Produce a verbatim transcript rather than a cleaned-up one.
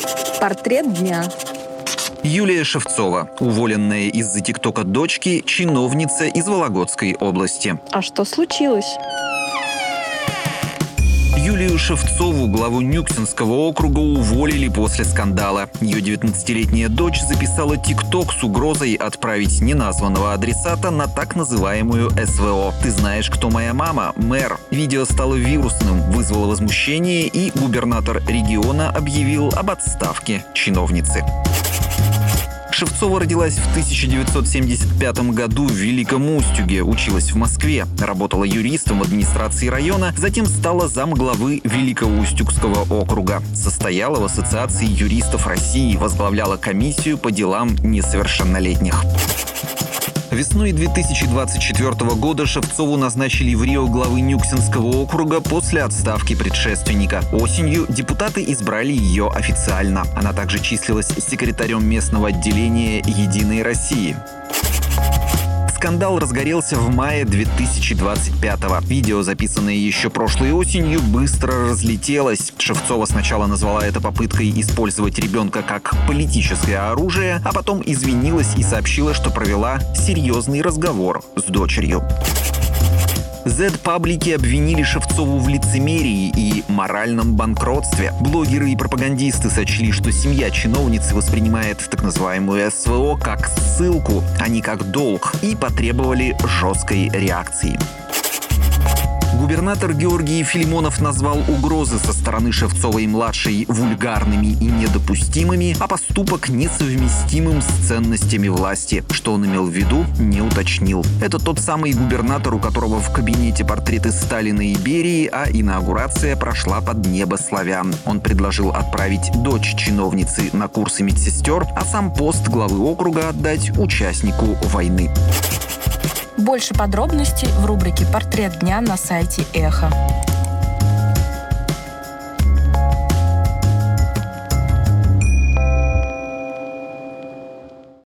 Портрет дня. Юлия Шевцова, уволенная из-за тиктока дочки, чиновница из Вологодской области. А что случилось? Юлию Шевцову, главу Нюксинского округа, уволили после скандала. Ее девятнадцатилетняя дочь записала тикток с угрозой отправить неназванного адресата на так называемую эс вэ о. «Ты знаешь, кто моя мама? Мэр». Видео стало вирусным, вызвало возмущение, и губернатор региона объявил об отставке чиновницы. Шевцова родилась в тысяча девятьсот семьдесят пятом году в Великом Устюге, училась в Москве, работала юристом в администрации района, затем стала замглавы Великоустюгского округа. Состояла в Ассоциации юристов России, возглавляла комиссию по делам несовершеннолетних. Весной две тысячи двадцать четвёртого года Шевцову назначили в Рио главы Нюксинского округа после отставки предшественника. Осенью депутаты избрали ее официально. Она также числилась секретарем местного отделения «Единой России». Скандал разгорелся в мае две тысячи двадцать пятого. Видео, записанное еще прошлой осенью, быстро разлетелось. Шевцова сначала назвала это попыткой использовать ребенка как политическое оружие, а потом извинилась и сообщила, что провела серьезный разговор с дочерью. Z-паблики обвинили Шевцову в лицемерии и моральном банкротстве. Блогеры и пропагандисты сочли, что семья чиновницы воспринимает так называемую эс вэ о как ссылку, а не как долг, и потребовали жесткой реакции. Губернатор Георгий Филимонов назвал угрозы со стороны Шевцовой-младшей вульгарными и недопустимыми, а поступок несовместимым с ценностями власти. Что он имел в виду, не уточнил. Это тот самый губернатор, у которого в кабинете портреты Сталина и Берии, а инаугурация прошла под небо славян. Он предложил отправить дочь чиновницы на курсы медсестер, а сам пост главы округа отдать участнику войны. Больше подробностей в рубрике «Портрет дня» на сайте Эхо.